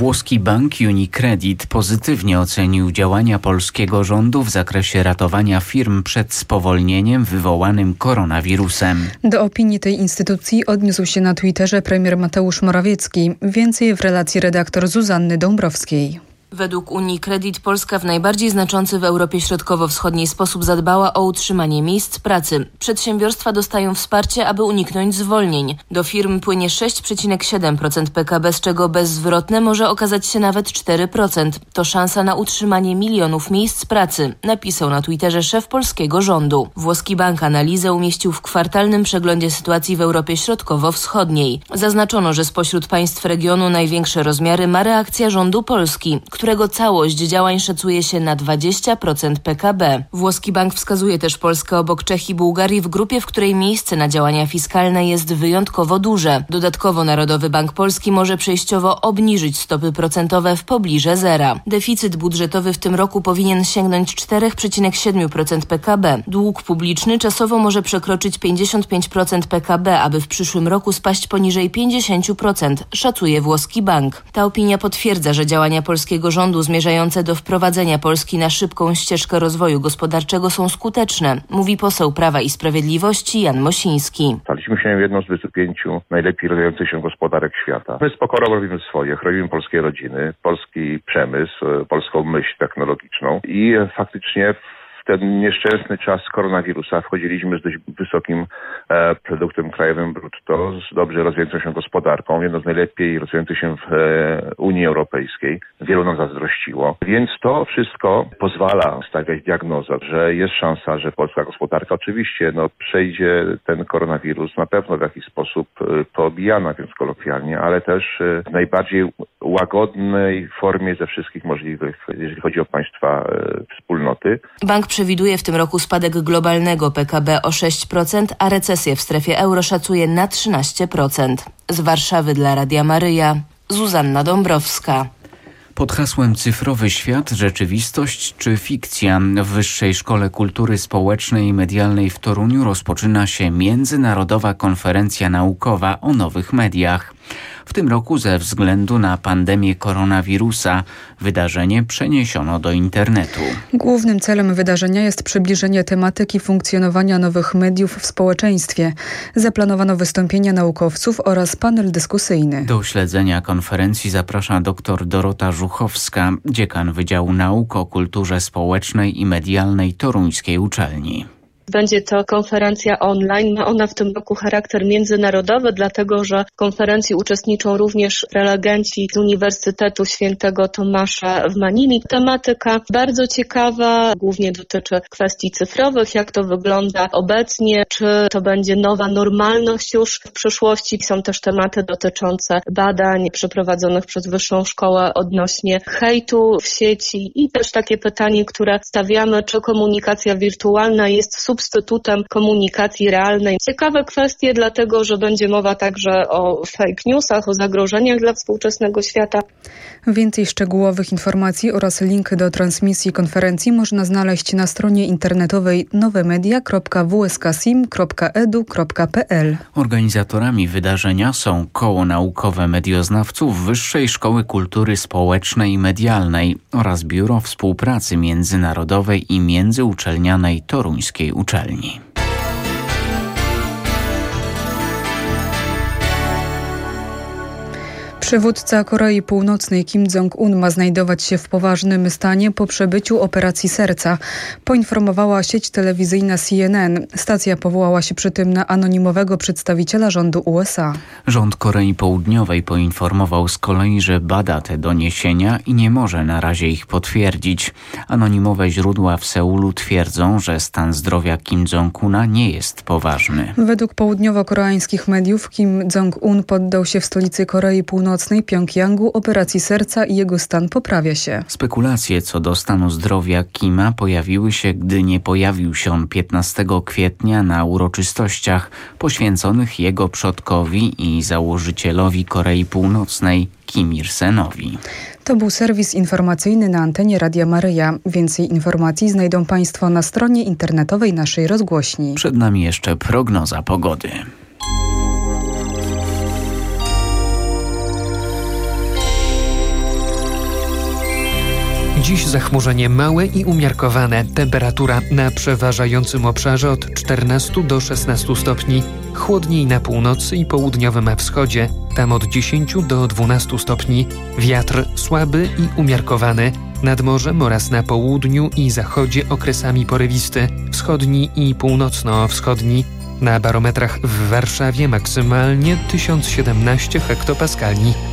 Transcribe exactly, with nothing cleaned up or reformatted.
Włoski bank UniCredit pozytywnie ocenił działania polskiego rządu w zakresie ratowania firm przed spowolnieniem wywołanym koronawirusem. Do opinii tej instytucji odniósł się na Twitterze premier Mateusz Morawiecki. Więcej w relacji redaktor Zuzanny Dąbrowskiej. Według UniCredit Polska w najbardziej znaczący w Europie Środkowo-Wschodniej sposób zadbała o utrzymanie miejsc pracy. Przedsiębiorstwa dostają wsparcie, aby uniknąć zwolnień. Do firm płynie sześć przecinek siedem procent P K B, z czego bezzwrotne może okazać się nawet cztery procent. To szansa na utrzymanie milionów miejsc pracy, napisał na Twitterze szef polskiego rządu. Włoski bank analizę umieścił w kwartalnym przeglądzie sytuacji w Europie Środkowo-Wschodniej. Zaznaczono, że spośród państw regionu największe rozmiary ma reakcja rządu Polski, którego całość działań szacuje się na dwadzieścia procent P K B. Włoski bank wskazuje też Polskę obok Czech i Bułgarii w grupie, w której miejsce na działania fiskalne jest wyjątkowo duże. Dodatkowo Narodowy Bank Polski może przejściowo obniżyć stopy procentowe w pobliże zera. Deficyt budżetowy w tym roku powinien sięgnąć cztery przecinek siedem procent P K B. Dług publiczny czasowo może przekroczyć pięćdziesiąt pięć procent P K B, aby w przyszłym roku spaść poniżej pięćdziesiąt procent, szacuje włoski bank. Ta opinia potwierdza, że działania polskiego rządu zmierzające do wprowadzenia Polski na szybką ścieżkę rozwoju gospodarczego są skuteczne, mówi poseł Prawa i Sprawiedliwości Jan Mosiński. Staliśmy się jedną z dwudziestu pięciu najlepiej rozwijających się gospodarek świata. My z pokorą robimy swoje, chronimy polskie rodziny, polski przemysł, polską myśl technologiczną i faktycznie w ten nieszczęsny czas koronawirusa wchodziliśmy z dość wysokim e, produktem krajowym brutto, z dobrze rozwijającą się gospodarką, jedną z najlepiej rozwijających się w e, Unii Europejskiej. Wielu nam zazdrościło. Więc to wszystko pozwala stawiać diagnozę, że jest szansa, że polska gospodarka oczywiście no, przejdzie ten koronawirus na pewno w jakiś sposób e, poobijana, więc kolokwialnie, ale też e, w najbardziej łagodnej formie ze wszystkich możliwych, jeżeli chodzi o państwa e, wspólnoty. Bank przewiduje w tym roku spadek globalnego P K B o sześć procent, a recesję w strefie euro szacuje na trzynaście procent. Z Warszawy dla Radia Maryja, Zuzanna Dąbrowska. Pod hasłem Cyfrowy świat, rzeczywistość czy fikcja w Wyższej Szkole Kultury Społecznej i Medialnej w Toruniu rozpoczyna się Międzynarodowa Konferencja Naukowa o nowych mediach. W tym roku ze względu na pandemię koronawirusa wydarzenie przeniesiono do internetu. Głównym celem wydarzenia jest przybliżenie tematyki funkcjonowania nowych mediów w społeczeństwie. Zaplanowano wystąpienia naukowców oraz panel dyskusyjny. Do śledzenia konferencji zaprasza dr Dorota Żuchowska, dziekan Wydziału Nauk o Kulturze Społecznej i Medialnej Toruńskiej Uczelni. Będzie to konferencja online. Ma ona w tym roku charakter międzynarodowy, dlatego że w konferencji uczestniczą również prelegenci z Uniwersytetu Świętego Tomasza w Manili. Tematyka bardzo ciekawa, głównie dotyczy kwestii cyfrowych, jak to wygląda obecnie, czy to będzie nowa normalność już w przyszłości. Są też tematy dotyczące badań przeprowadzonych przez Wyższą Szkołę odnośnie hejtu w sieci i też takie pytanie, które stawiamy, czy komunikacja wirtualna jest substytutem komunikacji realnej. Ciekawe kwestie, dlatego że będzie mowa także o fake newsach, o zagrożeniach dla współczesnego świata. Więcej szczegółowych informacji oraz link do transmisji konferencji można znaleźć na stronie internetowej nowemedia kropka w s k sim kropka e d u kropka p l. Organizatorami wydarzenia są Koło Naukowe Medioznawców Wyższej Szkoły Kultury Społecznej i Medialnej oraz Biuro Współpracy Międzynarodowej i Międzyuczelnianej Toruńskiej Uczelni. Przywódca Korei Północnej Kim Jong-un ma znajdować się w poważnym stanie po przebyciu operacji serca, poinformowała sieć telewizyjna C N N. Stacja powołała się przy tym na anonimowego przedstawiciela rządu U S A. Rząd Korei Południowej poinformował z kolei, że bada te doniesienia i nie może na razie ich potwierdzić. Anonimowe źródła w Seulu twierdzą, że stan zdrowia Kim Jong-una nie jest poważny. Według południowo-koreańskich mediów Kim Jong-un poddał się w stolicy Korei Północnej Pjongjangu operacji serca i jego stan poprawia się. Spekulacje co do stanu zdrowia Kima pojawiły się, gdy nie pojawił się on piętnastego kwietnia na uroczystościach poświęconych jego przodkowi i założycielowi Korei Północnej Kim Il-senowi. To był serwis informacyjny na antenie Radia Maryja. Więcej informacji znajdą Państwo na stronie internetowej naszej rozgłośni. Przed nami jeszcze prognoza pogody. Dziś zachmurzenie małe i umiarkowane. Temperatura na przeważającym obszarze od czternastu do szesnastu stopni. Chłodniej na północy i południowym wschodzie, tam od dziesięciu do dwunastu stopni. Wiatr słaby i umiarkowany. Nad morzem oraz na południu i zachodzie okresami porywisty. Wschodni i północno-wschodni. Na barometrach w Warszawie maksymalnie tysiąc siedemnaście hektopaskali.